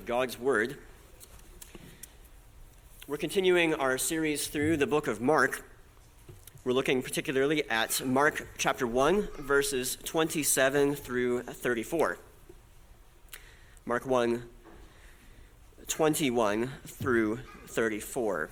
God's Word. We're continuing our series through the book of Mark. We're looking particularly at Mark chapter 1, verses 27 through 34. Mark 1, 21 through 34.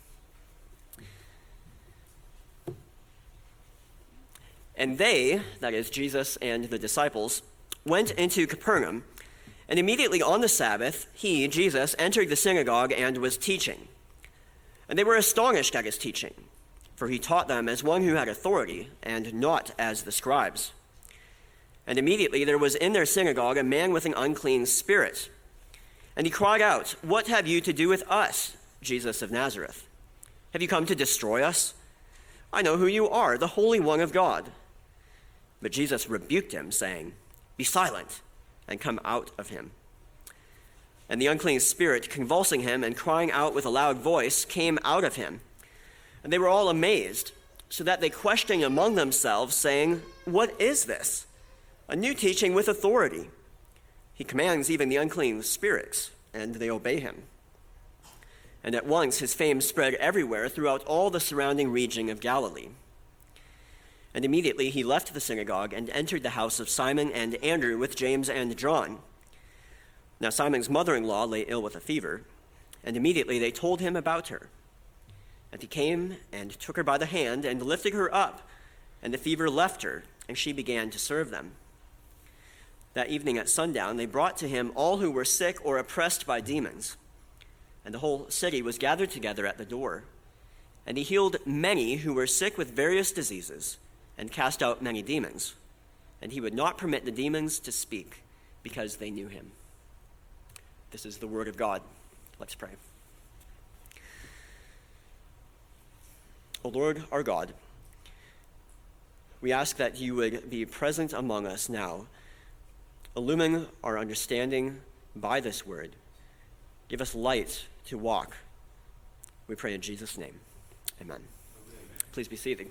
And they, that is Jesus and the disciples, went into Capernaum, and immediately on the Sabbath, he, Jesus, entered the synagogue and was teaching. And they were astonished at his teaching, for he taught them as one who had authority, and not as the scribes. And immediately there was in their synagogue a man with an unclean spirit. And he cried out, "What have you to do with us, Jesus of Nazareth? Have you come to destroy us? I know who you are, the Holy One of God." But Jesus rebuked him, saying, "Be silent, and come out of him." And the unclean spirit, convulsing him and crying out with a loud voice, came out of him. And they were all amazed, so that they questioned among themselves, saying, "What is this? A new teaching with authority. He commands even the unclean spirits, and they obey him." And at once his fame spread everywhere throughout all the surrounding region of Galilee. And immediately he left the synagogue and entered the house of Simon and Andrew with James and John. Now Simon's mother-in-law lay ill with a fever, and immediately they told him about her. And he came and took her by the hand and lifted her up, and the fever left her, and she began to serve them. That evening at sundown they brought to him all who were sick or oppressed by demons, and the whole city was gathered together at the door. And he healed many who were sick with various diseases, and cast out many demons. And he would not permit the demons to speak, because they knew him. This is the word of God. Let's pray. O Lord, our God, we ask that you would be present among us now, illumine our understanding by this word. Give us light to walk. We pray in Jesus' name. Amen. Please be seated.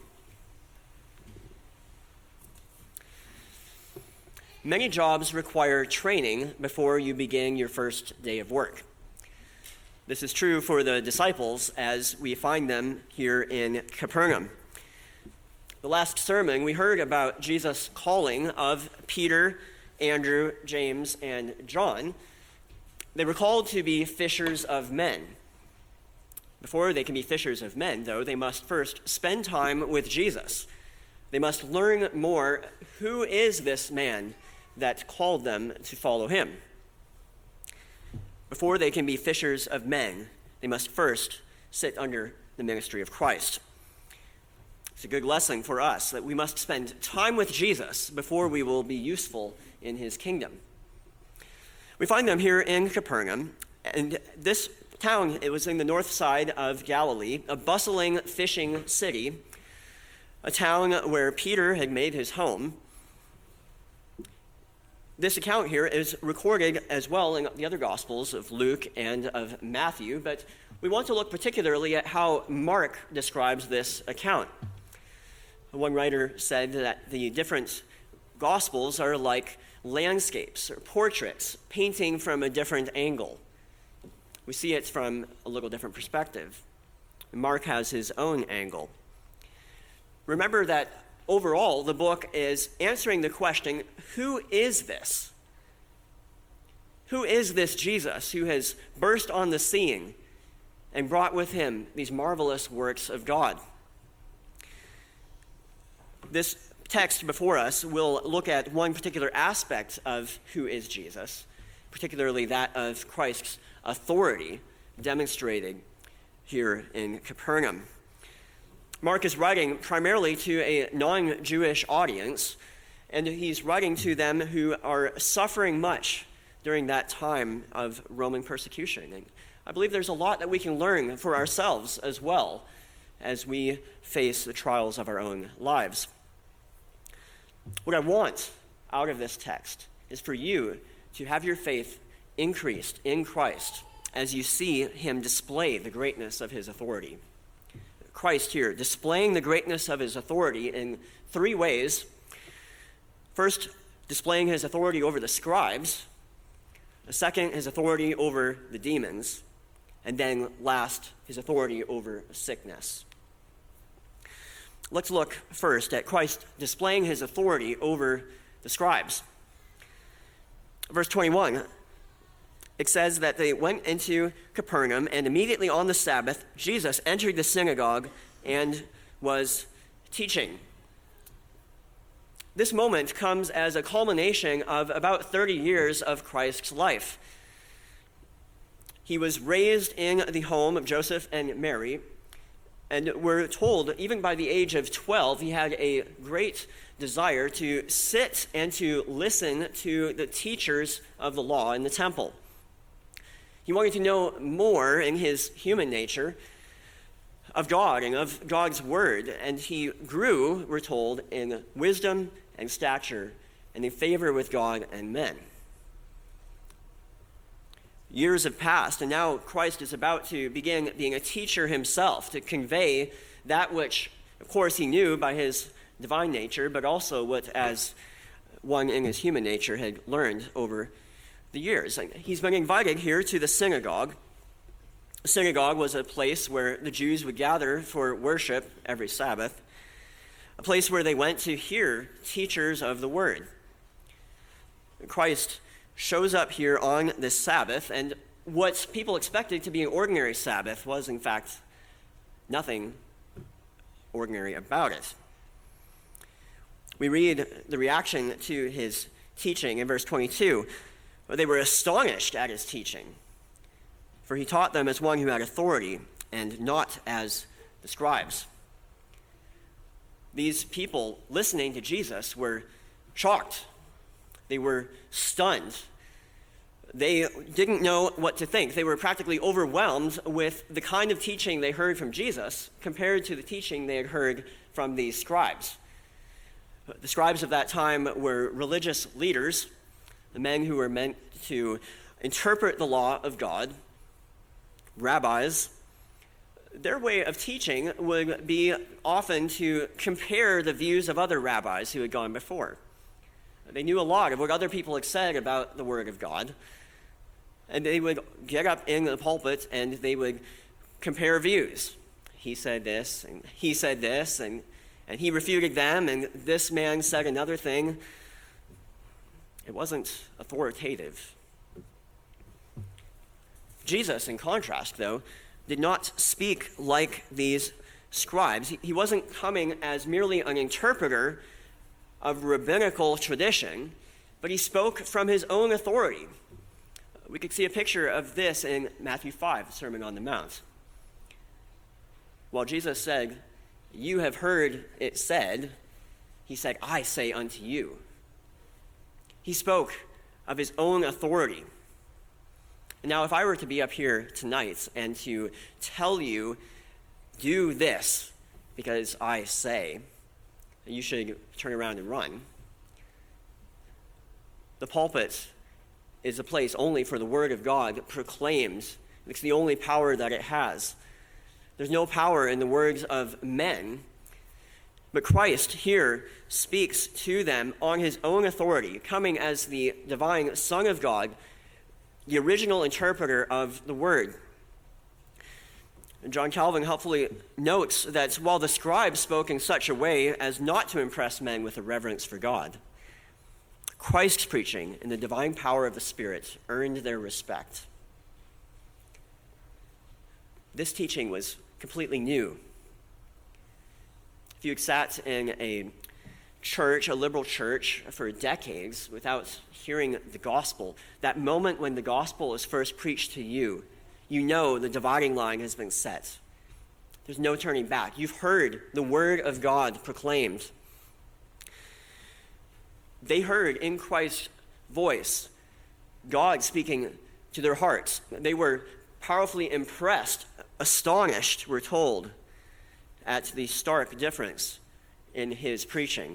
Many jobs require training before you begin your first day of work. This is true for the disciples as we find them here in Capernaum. The last sermon, we heard about Jesus' calling of Peter, Andrew, James, and John. They were called to be fishers of men. Before they can be fishers of men, though, they must first spend time with Jesus. They must learn more. Who is this man that called them to follow him? Before they can be fishers of men, they must first sit under the ministry of Christ. It's a good lesson for us that we must spend time with Jesus before we will be useful in his kingdom. We find them here in Capernaum, and this town, it was in the north side of Galilee, a bustling fishing city, a town where Peter had made his home. This account here is recorded as well in the other Gospels of Luke and of Matthew, but we want to look particularly at how Mark describes this account. One writer said that the different Gospels are like landscapes or portraits, painting from a different angle. We see it from a little different perspective. Mark has his own angle. Remember that overall, the book is answering the question, who is this? Who is this Jesus who has burst on the scene and brought with him these marvelous works of God? This text before us will look at one particular aspect of who is Jesus, particularly that of Christ's authority demonstrated here in Capernaum. Mark is writing primarily to a non-Jewish audience, and he's writing to them who are suffering much during that time of Roman persecution. And I believe there's a lot that we can learn for ourselves as well as we face the trials of our own lives. What I want out of this text is for you to have your faith increased in Christ as you see him display the greatness of his authority. Christ here displaying the greatness of his authority in three ways. First, displaying his authority over the scribes. Second, his authority over the demons. And then last, his authority over sickness. Let's look first at Christ displaying his authority over the scribes. Verse 21, it says that they went into Capernaum, and immediately on the Sabbath, Jesus entered the synagogue and was teaching. This moment comes as a culmination of about 30 years of Christ's life. He was raised in the home of Joseph and Mary, and we're told, even by the age of 12, he had a great desire to sit and to listen to the teachers of the law in the temple. He wanted to know more in his human nature of God and of God's word, and he grew, we're told, in wisdom and stature and in favor with God and men. Years have passed, and now Christ is about to begin being a teacher himself, to convey that which, of course, he knew by his divine nature, but also what, as one in his human nature, had learned over the years. He's been invited here to the synagogue. The synagogue was a place where the Jews would gather for worship every Sabbath, a place where they went to hear teachers of the word. Christ shows up here on this Sabbath, and what people expected to be an ordinary Sabbath was, in fact, nothing ordinary about it. We read the reaction to his teaching in verse 22. They were astonished at his teaching, for he taught them as one who had authority and not as the scribes. These people listening to Jesus were shocked. They were stunned. They didn't know what to think. They were practically overwhelmed with the kind of teaching they heard from Jesus compared to the teaching they had heard from these scribes. The scribes of that time were religious leaders, the men who were meant to interpret the law of God, rabbis. Their way of teaching would be often to compare the views of other rabbis who had gone before. They knew a lot of what other people had said about the Word of God, and they would get up in the pulpit and they would compare views. He said this, and he said this, and he refuted them, and this man said another thing. It wasn't authoritative. Jesus, in contrast, though, did not speak like these scribes. He wasn't coming as merely an interpreter of rabbinical tradition, but he spoke from his own authority. We could see a picture of this in Matthew 5, the Sermon on the Mount. While Jesus said, "You have heard it said," he said, "I say unto you." He spoke of his own authority. Now, if I were to be up here tonight and to tell you, do this because I say, you should turn around and run. The pulpit is a place only for the word of God proclaimed. It's the only power that it has. There's no power in the words of men. But Christ here speaks to them on his own authority, coming as the divine Son of God, the original interpreter of the word. John Calvin helpfully notes that while the scribes spoke in such a way as not to impress men with a reverence for God, Christ's preaching in the divine power of the Spirit earned their respect. This teaching was completely new. If you had sat in a church, a liberal church, for decades without hearing the gospel, that moment when the gospel is first preached to you, you know the dividing line has been set. There's no turning back. You've heard the word of God proclaimed. They heard in Christ's voice God speaking to their hearts. They were powerfully impressed, astonished, we're told, at the stark difference in his preaching.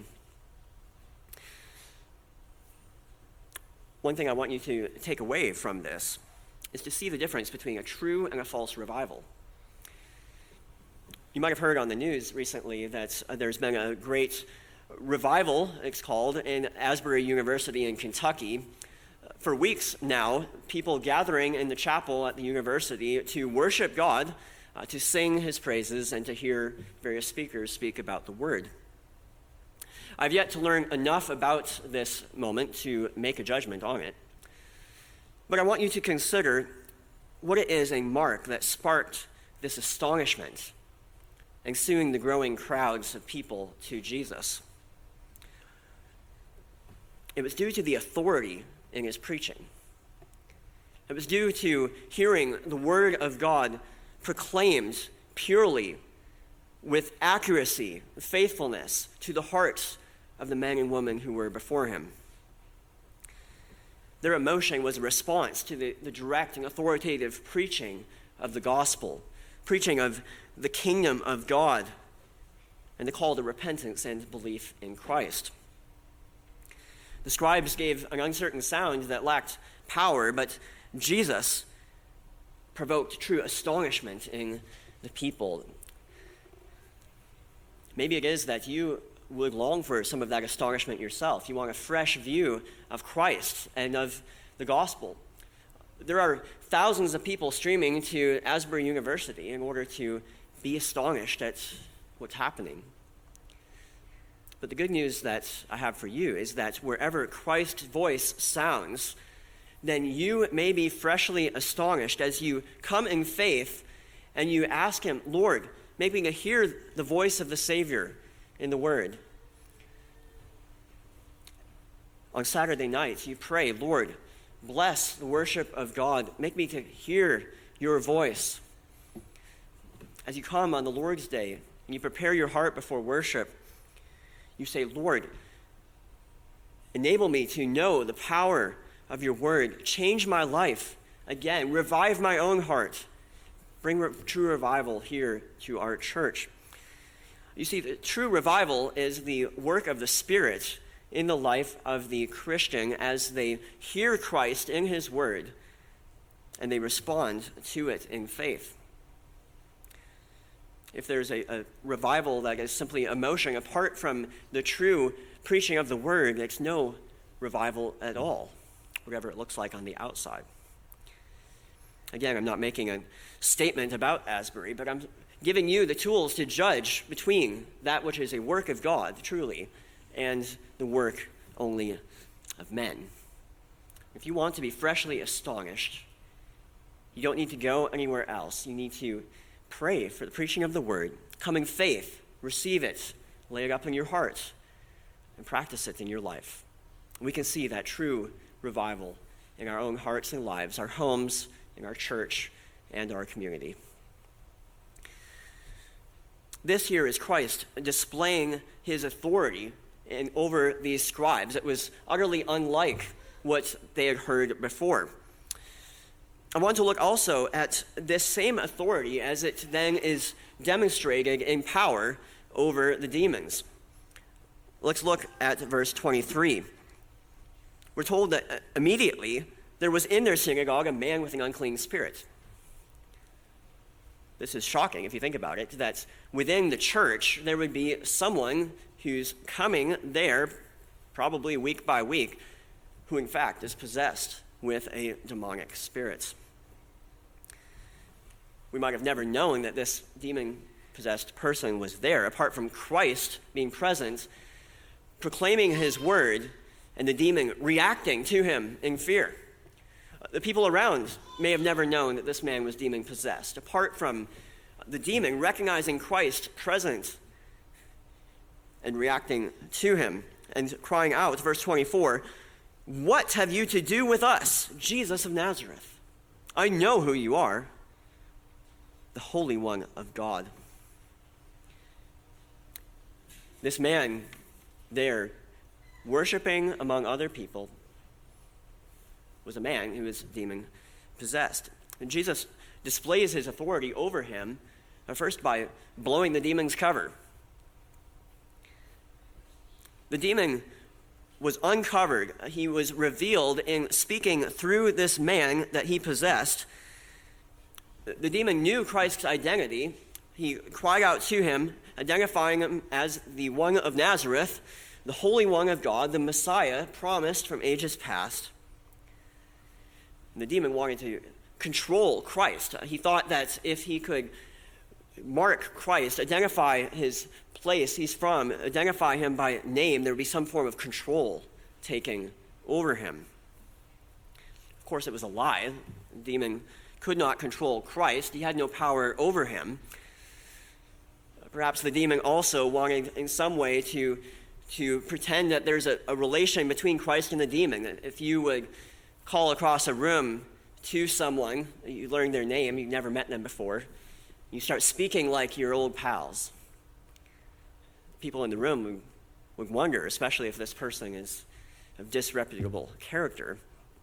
One thing I want you to take away from this is to see the difference between a true and a false revival. You might have heard on the news recently that there's been a great revival, it's called, in Asbury University in Kentucky. For weeks now, people gathering in the chapel at the university to worship God, to sing his praises, and to hear various speakers speak about the word. I've yet to learn enough about this moment to make a judgment on it, but I want you to consider what it is a mark that sparked this astonishment, ensuing the growing crowds of people to Jesus. It was due to the authority in his preaching. It was due to hearing the word of God proclaimed purely, with accuracy, faithfulness to the hearts of the men and women who were before him. Their emotion was a response to the direct and authoritative preaching of the gospel, preaching of the kingdom of God, and the call to repentance and belief in Christ. The scribes gave an uncertain sound that lacked power, but Jesus provoked true astonishment in the people. Maybe it is that you would long for some of that astonishment yourself. You want a fresh view of Christ and of the gospel. There are thousands of people streaming to Asbury University in order to be astonished at what's happening. But the good news that I have for you is that wherever Christ's voice sounds, then you may be freshly astonished as you come in faith and you ask him, Lord, make me to hear the voice of the Savior in the word. On Saturday nights, you pray, Lord, bless the worship of God. Make me to hear your voice. As you come on the Lord's Day and you prepare your heart before worship, you say, Lord, enable me to know the power of your word. Change my life again. Revive my own heart. Bring true revival here to our church. You see, the true revival is the work of the Spirit in the life of the Christian as they hear Christ in his word and they respond to it in faith. If there's a revival that is simply emotion apart from the true preaching of the word, it's no revival at all, whatever it looks like on the outside. Again, I'm not making a statement about Asbury, but I'm giving you the tools to judge between that which is a work of God, truly, and the work only of men. If you want to be freshly astonished, you don't need to go anywhere else. You need to pray for the preaching of the word, come in faith, receive it, lay it up in your heart, and practice it in your life. We can see that true revival in our own hearts and lives, our homes, in our church, and our community. This here is Christ displaying his authority over these scribes. It was utterly unlike what they had heard before. I want to look also at this same authority as it then is demonstrated in power over the demons. Let's look at verse 23. We're told that immediately there was in their synagogue a man with an unclean spirit. This is shocking if you think about it, that within the church there would be someone who's coming there, probably week by week, who in fact is possessed with a demonic spirit. We might have never known that this demon-possessed person was there, apart from Christ being present, proclaiming his word, and the demon reacting to him in fear. The people around may have never known that this man was demon-possessed, apart from the demon recognizing Christ present and reacting to him and crying out, verse 24, "What have you to do with us, Jesus of Nazareth? I know who you are, the Holy One of God." This man there, worshiping among other people, was a man who was demon-possessed. And Jesus displays his authority over him, first by blowing the demon's cover. The demon was uncovered. He was revealed in speaking through this man that he possessed. The demon knew Christ's identity. He cried out to him, identifying him as the one of Nazareth, the Holy One of God, the Messiah promised from ages past. And the demon wanted to control Christ. He thought that if he could mark Christ, identify his place he's from, identify him by name, there would be some form of control taking over him. Of course, it was a lie. The demon could not control Christ. He had no power over him. Perhaps the demon also wanted in some way to pretend that there's a relation between Christ and the demon. That if you would call across a room to someone, you learn their name, you've never met them before, you start speaking like your old pals. People in the room would wonder, especially if this person is of disreputable character.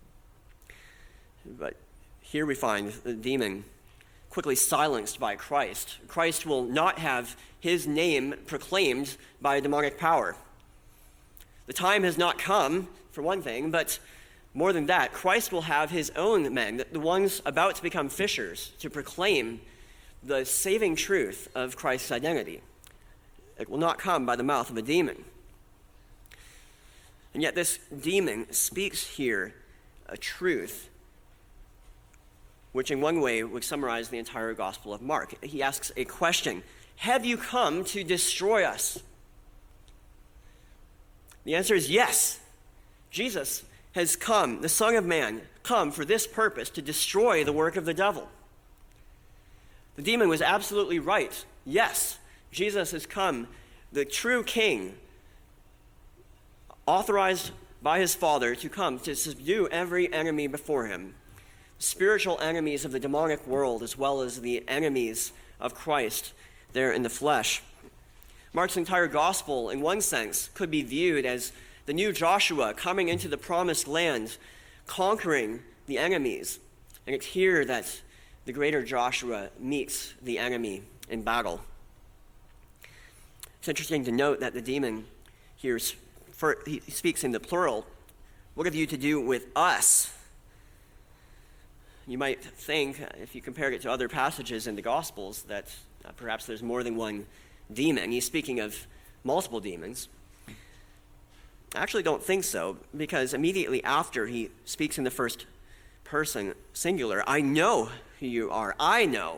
But here we find the demon quickly silenced by Christ. Christ will not have his name proclaimed by demonic power. The time has not come, for one thing, but more than that, Christ will have his own men, the ones about to become fishers, to proclaim the saving truth of Christ's identity. It will not come by the mouth of a demon. And yet this demon speaks here a truth which in one way would summarize the entire Gospel of Mark. He asks a question: have you come to destroy us? The answer is yes. Jesus has come, the Son of Man, come for this purpose, to destroy the work of the devil. The demon was absolutely right. Yes, Jesus has come, the true king, authorized by his Father to come to subdue every enemy before him, spiritual enemies of the demonic world as well as the enemies of Christ there in the flesh. Mark's entire gospel, in one sense, could be viewed as the new Joshua coming into the promised land, conquering the enemies. And it's here that the greater Joshua meets the enemy in battle. It's interesting to note that the demon here, he speaks in the plural. What have you to do with us? You might think, if you compared it to other passages in the Gospels, that perhaps there's more than one demon. He's speaking of multiple demons. I actually don't think so, because immediately after he speaks in the first person singular, I know who you are. I know.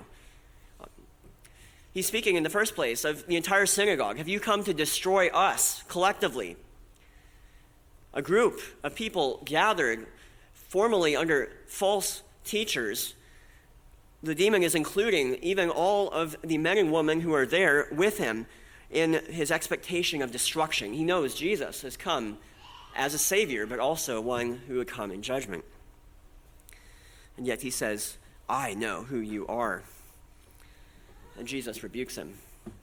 He's speaking in the first place of the entire synagogue. Have you come to destroy us collectively? A group of people gathered formally under false teachers. The demon is including even all of the men and women who are there with him in his expectation of destruction. He knows Jesus has come as a savior, but also one who would come in judgment. And yet he says, I know who you are. And Jesus rebukes him.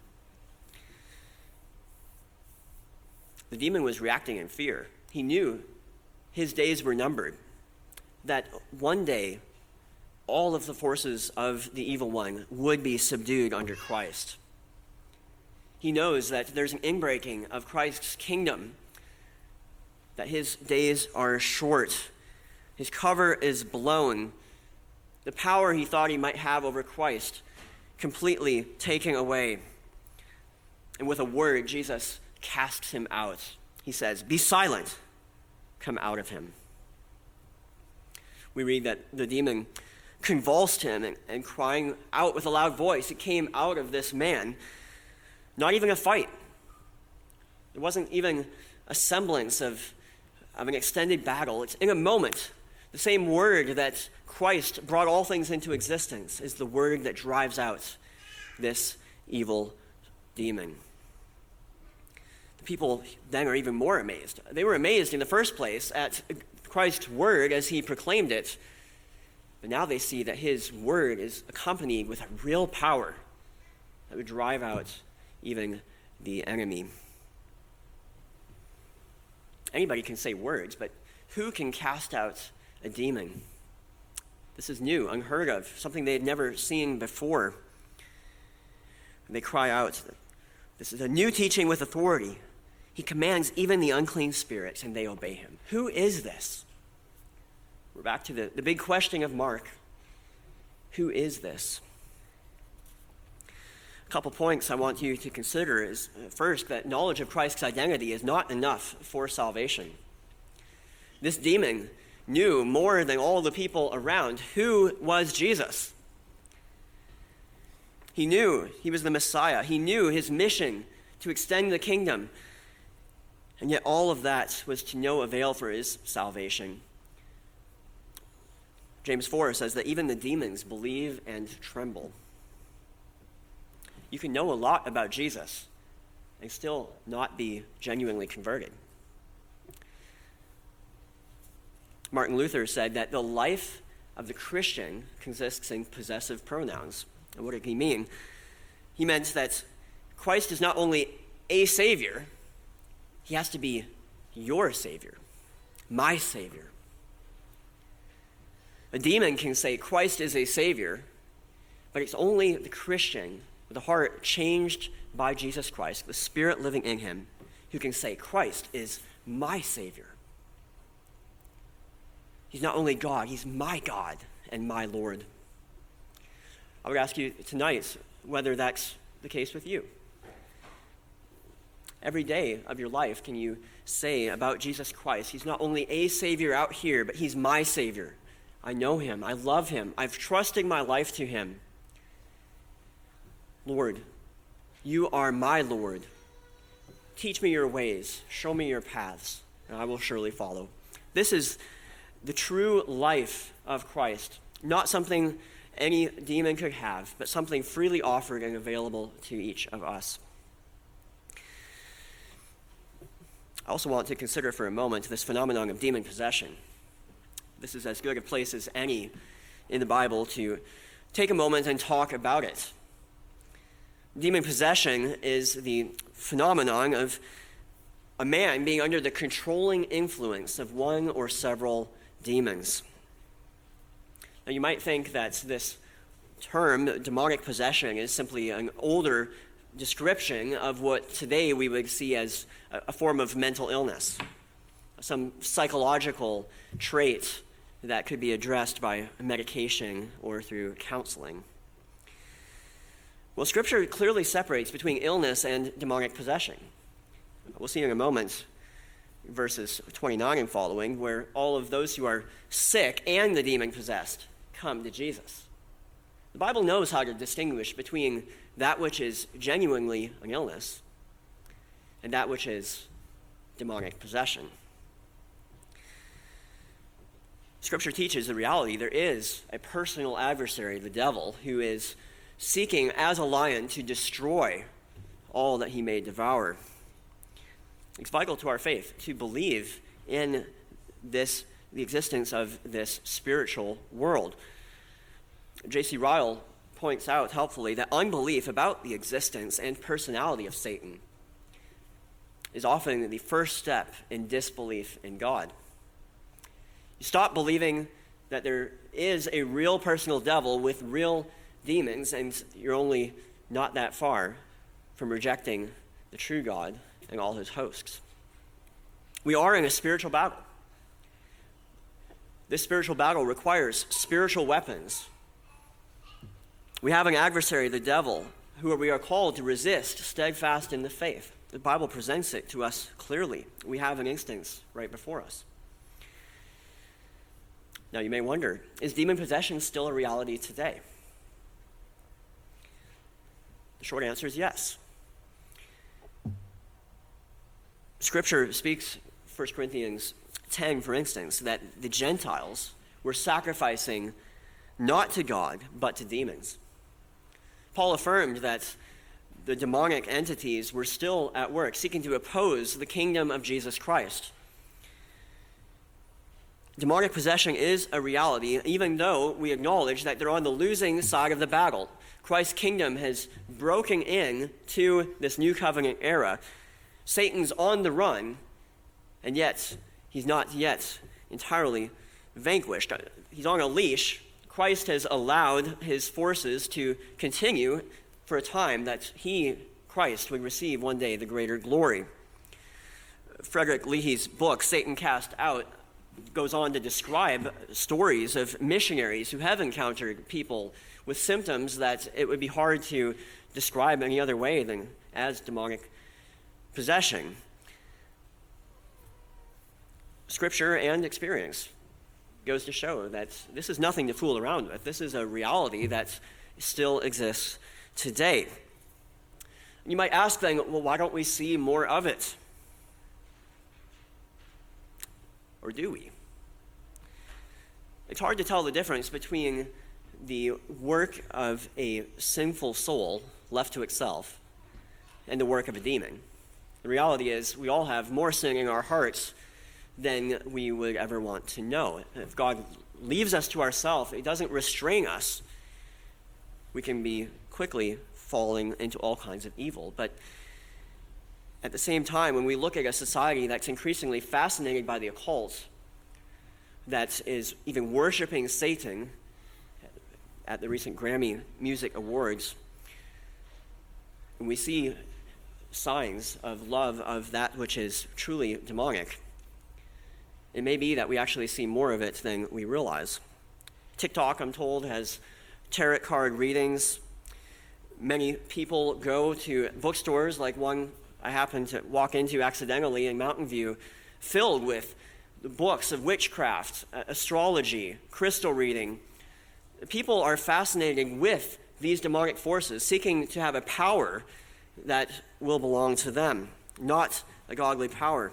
The demon was reacting in fear. He knew his days were numbered, that one day all of the forces of the evil one would be subdued under Christ. He knows that there's an inbreaking of Christ's kingdom, that his days are short. His cover is blown. The power he thought he might have over Christ completely taken away. And with a word, Jesus casts him out. He says, "Be silent, come out of him." We read that the demon convulsed him and crying out with a loud voice, it came out of this man. Not even a fight. There wasn't even a semblance of an extended battle. It's in a moment. The same word that Christ brought all things into existence is the word that drives out this evil demon. The people then are even more amazed. They were amazed in the first place at Christ's word as he proclaimed it, but now they see that his word is accompanied with a real power that would drive out even the enemy. Anybody can say words, but who can cast out a demon? This is new, unheard of, something they had never seen before. And they cry out, this is a new teaching with authority. He commands even the unclean spirits, and they obey him. Who is this? We're back to the big question of Mark. Who is this? A couple points I want you to consider is, first, that knowledge of Christ's identity is not enough for salvation. This demon knew more than all the people around who was Jesus. He knew he was the Messiah. He knew his mission to extend the kingdom. And yet all of that was to no avail for his salvation. James 4 says that even the demons believe and tremble. You can know a lot about Jesus and still not be genuinely converted. Martin Luther said that the life of the Christian consists in possessive pronouns. And what did he mean? He meant that Christ is not only a Savior, he has to be your Savior, my Savior. A demon can say Christ is a Savior, but it's only the Christian with a heart changed by Jesus Christ, the Spirit living in him, who can say Christ is my Savior. He's not only God, he's my God and my Lord. I would ask you tonight whether that's the case with you. Every day of your life, can you say about Jesus Christ, he's not only a Savior out here, but he's my Savior. I know him. I love him. I've trusted my life to him. Lord, you are my Lord. Teach me your ways. Show me your paths, and I will surely follow. This is the true life of Christ, not something any demon could have, but something freely offered and available to each of us. I also want to consider for a moment this phenomenon of demon possession. This is as good a place as any in the Bible to take a moment and talk about it. Demon possession is the phenomenon of a man being under the controlling influence of one or several demons. Now, you might think that this term, demonic possession, is simply an older description of what today we would see as a form of mental illness, some psychological trait that could be addressed by medication or through counseling. Well, Scripture clearly separates between illness and demonic possession. We'll see in a moment verses 29 and following, where all of those who are sick and the demon-possessed come to Jesus. The Bible knows how to distinguish between that which is genuinely an illness and that which is demonic possession. Scripture teaches the reality there is a personal adversary, the devil, who is seeking as a lion to destroy all that he may devour. It's vital to our faith to believe in the existence of this spiritual world. J.C. Ryle points out helpfully that unbelief about the existence and personality of Satan is often the first step in disbelief in God. You stop believing that there is a real personal devil with real demons, and you're only not that far from rejecting the true God and all his hosts. We are in a spiritual battle. This spiritual battle requires spiritual weapons. We have an adversary, the devil, who we are called to resist, steadfast in the faith. The Bible presents it to us clearly. We have an instance right before us. Now you may wonder, is demon possession still a reality today? The short answer is yes. Scripture speaks, 1 Corinthians 10, for instance, that the Gentiles were sacrificing not to God, but to demons. Paul affirmed that the demonic entities were still at work, seeking to oppose the kingdom of Jesus Christ. Demonic possession is a reality, even though we acknowledge that they're on the losing side of the battle. Christ's kingdom has broken in to this new covenant era. Satan's on the run, and yet he's not yet entirely vanquished. He's on a leash. Christ has allowed his forces to continue for a time that he, Christ, would receive one day the greater glory. Frederick Leahy's book, Satan Cast Out, goes on to describe stories of missionaries who have encountered people with symptoms that it would be hard to describe any other way than as demonic possession. Scripture and experience goes to show that this is nothing to fool around with. This is a reality that still exists today. You might ask then, well, why don't we see more of it? Or do we? It's hard to tell the difference between the work of a sinful soul left to itself and the work of a demon. The reality is we all have more sin in our hearts than we would ever want to know. If God leaves us to ourselves, it doesn't restrain us. We can be quickly falling into all kinds of evil. But at the same time, when we look at a society that's increasingly fascinated by the occult, that is even worshiping Satan at the recent Grammy Music Awards, and we see signs of love of that which is truly demonic, it may be that we actually see more of it than we realize. TikTok, I'm told, has tarot card readings. Many people go to bookstores, like one I happened to walk into accidentally in Mountain View, filled with the books of witchcraft, astrology, crystal reading. People are fascinated with these demonic forces, seeking to have a power that will belong to them, not a godly power.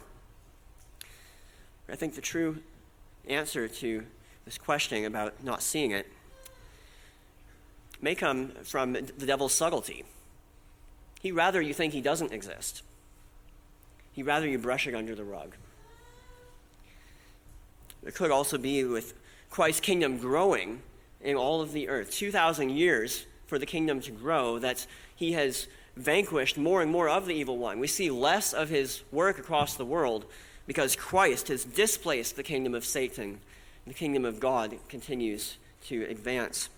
I think the true answer to this question about not seeing it may come from the devil's subtlety. He'd rather you think he doesn't exist. He'd rather you brush it under the rug. It could also be with Christ's kingdom growing in all of the earth. 2,000 years for the kingdom to grow, that he has vanquished more and more of the evil one. We see less of his work across the world because Christ has displaced the kingdom of Satan. The kingdom of God continues to advance.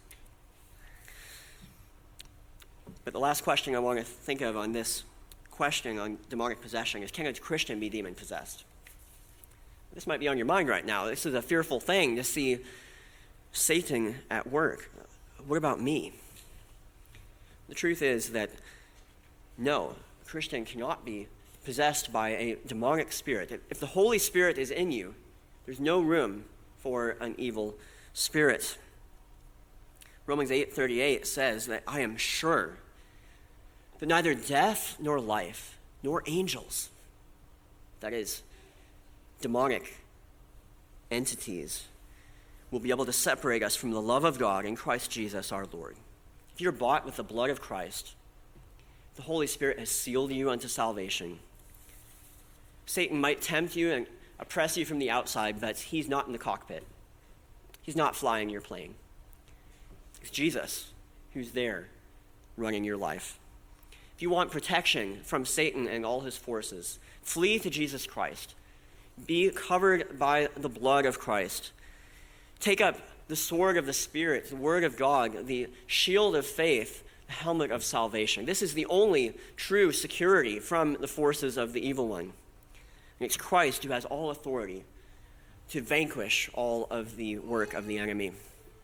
But the last question I want to think of on this question on demonic possession is, can a Christian be demon-possessed? This might be on your mind right now. This is a fearful thing to see Satan at work. What about me? The truth is that no, a Christian cannot be possessed by a demonic spirit. If the Holy Spirit is in you, there's no room for an evil spirit. Romans 8:38 says that I am sure that neither death nor life nor angels, that is, demonic entities, will be able to separate us from the love of God in Christ Jesus our Lord. If you're bought with the blood of Christ, the Holy Spirit has sealed you unto salvation. Satan might tempt you and oppress you from the outside, but he's not in the cockpit. He's not flying your plane. It's Jesus who's there running your life. If you want protection from Satan and all his forces, flee to Jesus Christ. Be covered by the blood of Christ. Take up the sword of the Spirit, the word of God, the shield of faith, the helmet of salvation. This is the only true security from the forces of the evil one. And it's Christ who has all authority to vanquish all of the work of the enemy.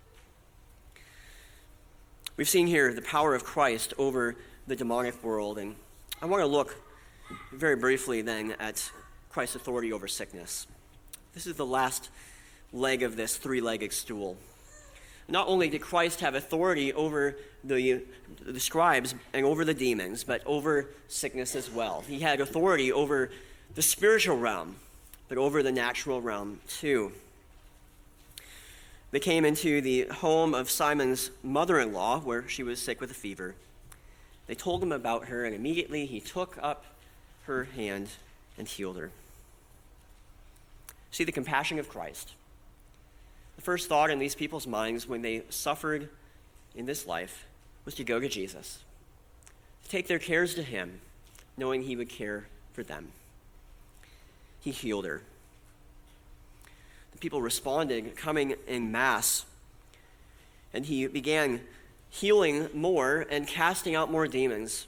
We've seen here the power of Christ over the demonic world, and I want to look very briefly then at Christ's authority over sickness. This is the last leg of this three-legged stool. Not only did Christ have authority over the scribes and over the demons, but over sickness as well. He had authority over the spiritual realm, but over the natural realm too. They came into the home of Simon's mother-in-law, where she was sick with a fever. They told him about her, and immediately he took up her hand and healed her. See the compassion of Christ. The first thought in these people's minds when they suffered in this life was to go to Jesus, to take their cares to him, knowing he would care for them. He healed her. The people responded, coming en masse, and he began healing more and casting out more demons.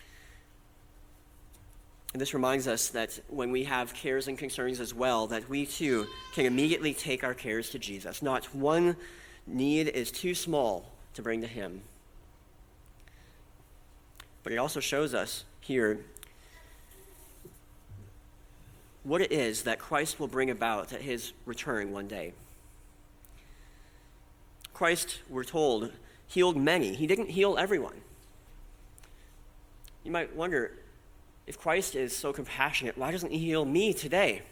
And this reminds us that when we have cares and concerns as well, that we too can immediately take our cares to Jesus. Not one need is too small to bring to him. But it also shows us here what it is that Christ will bring about at his return one day. Christ, we're told, healed many. He didn't heal everyone. You might wonder, if Christ is so compassionate, why doesn't he heal me today?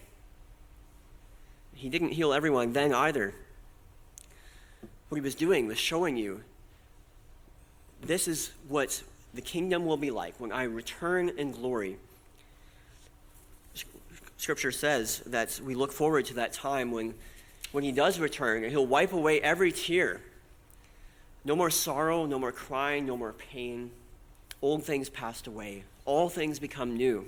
He didn't heal everyone then either. What he was doing was showing you, this is what the kingdom will be like when I return in glory. Scripture says that we look forward to that time when he does return, and he'll wipe away every tear. No more sorrow, no more crying, no more pain. Old things passed away. All things become new.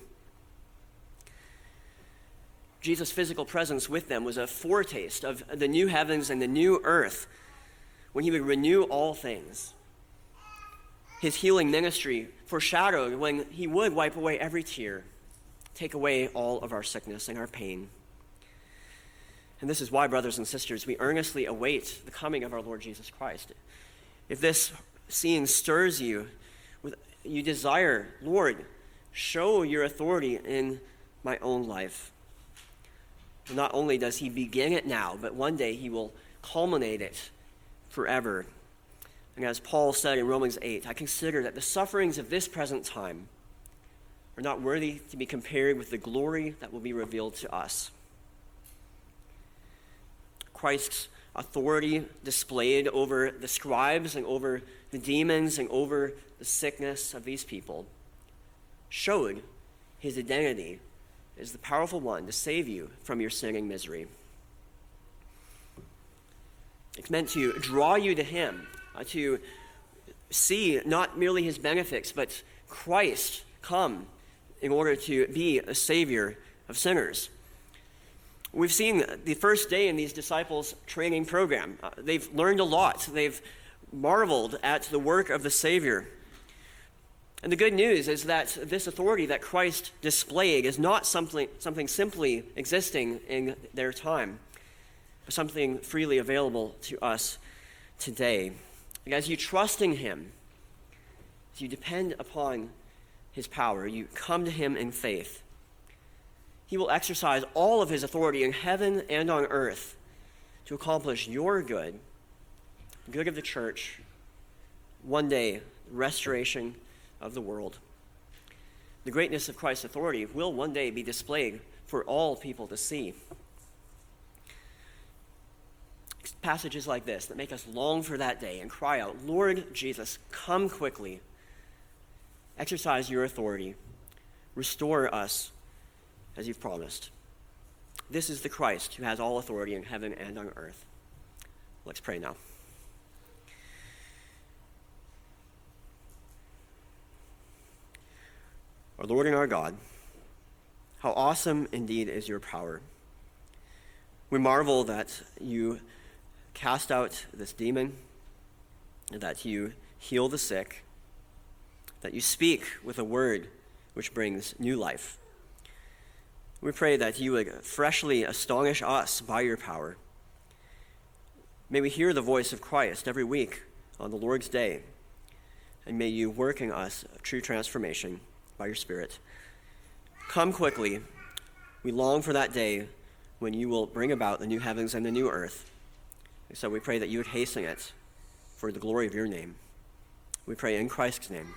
Jesus' physical presence with them was a foretaste of the new heavens and the new earth when he would renew all things. His healing ministry foreshadowed when he would wipe away every tear, take away all of our sickness and our pain. And this is why, brothers and sisters, we earnestly await the coming of our Lord Jesus Christ. If this scene stirs you, you desire, Lord, show your authority in my own life. And not only does he begin it now, but one day he will culminate it forever. And as Paul said in Romans 8, I consider that the sufferings of this present time are not worthy to be compared with the glory that will be revealed to us. Christ's authority displayed over the scribes and over the demons and over the sickness of these people showed his identity as the powerful one to save you from your sin and misery. It's meant to draw you to him, to see not merely his benefits, but Christ come in order to be a savior of sinners. We've seen the first day in these disciples' training program. They've learned a lot. They've marveled at the work of the Savior. And the good news is that this authority that Christ displayed is not something simply existing in their time, but something freely available to us today. And as you trust in him, as you depend upon his power, you come to him in faith, he will exercise all of his authority in heaven and on earth to accomplish your good, the good of the church, one day, restoration of the world. The greatness of Christ's authority will one day be displayed for all people to see. It's passages like this that make us long for that day and cry out, Lord Jesus, come quickly. Exercise your authority. Restore us as you've promised. This is the Christ who has all authority in heaven and on earth. Let's pray now. Our Lord and our God, how awesome indeed is your power. We marvel that you cast out this demon, that you heal the sick, that you speak with a word which brings new life. We pray that you would freshly astonish us by your power. May we hear the voice of Christ every week on the Lord's day, and may you work in us a true transformation by your Spirit. Come quickly. We long for that day when you will bring about the new heavens and the new earth. And so we pray that you would hasten it for the glory of your name. We pray in Christ's name.